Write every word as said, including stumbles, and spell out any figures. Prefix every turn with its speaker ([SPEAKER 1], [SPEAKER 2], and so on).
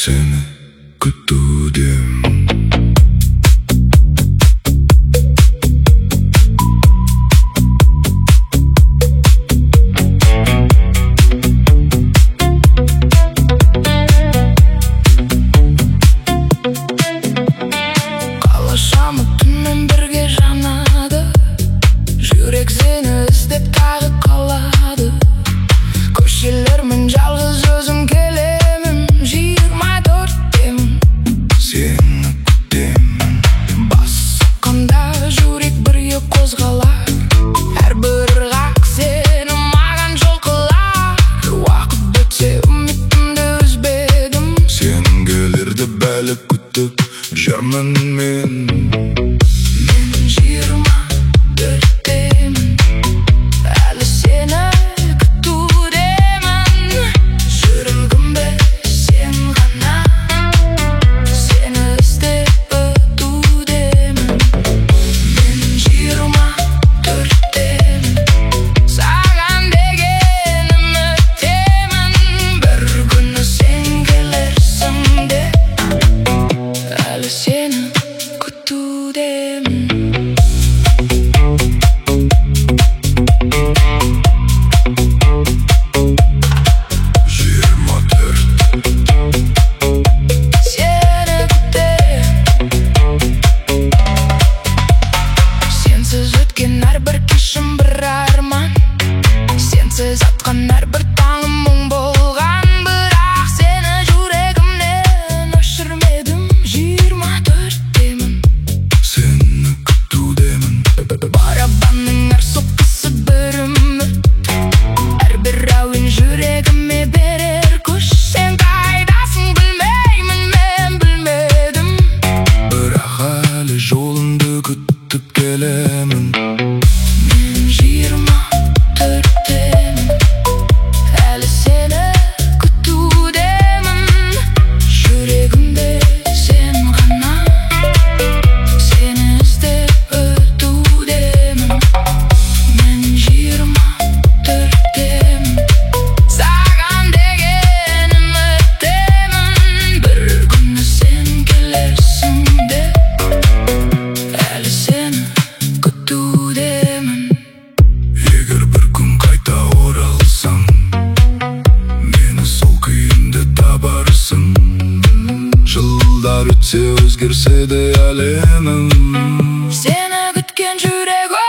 [SPEAKER 1] seni күтудемін.
[SPEAKER 2] Қалашамы түнмен бірге жанады, жүрек сені іздеп тағы қалады. Көшелермен жалғыз өзім келемін, жиырма төрттемін,
[SPEAKER 1] сені күтемін.
[SPEAKER 2] бас сұққанда жүрек бірге қозғалар, әрбір қақ сені маған жол қылар. Уақыт өтсе үмітімді үзбедім,
[SPEAKER 1] Сен келерді бәлі күтіп жүрмін мен.
[SPEAKER 2] мен жиырма төрттемін, әлі сені күтудемін. Жүрегімде сен ғана, сені іздеп өтудемін. Мен жиырма төрттемін, саған деген үміттемін. Бір күні сен келерсің деп, әлі сені күтудемін.
[SPEAKER 1] Жиырма төрт,
[SPEAKER 2] Сені күтемін. Сенсіз өткен әрбір кешім бір арман, сенсіз атқан әрбір таңым мұң болған. Бірақ сені жүрегімнен өшірмедім, жиырма төрттемін,
[SPEAKER 1] сені күтудемін.
[SPEAKER 2] барабанның әр соққысы бір үміт, әрбір әуен жүрегіме берер күш. Сен қайдасың білмеймін, мен білмедім,
[SPEAKER 1] Бірақ әлі жолыңды күтіп келемін.
[SPEAKER 2] мен жиырма төрттемін, әлі сені күтудемін. Жүрегімде сен ғана, сені іздеп өтудемін. Мен жиырма төрттемін, саған деген үміттемін. Бір күні сен келерсің деп, әлі сені күтудемін.
[SPEAKER 1] Егер бір күн қайта оралсаң, мені сол күйімде табарсың. Жылдар өтсе өзгерсе де әлемім,
[SPEAKER 2] Сені күткен жүрек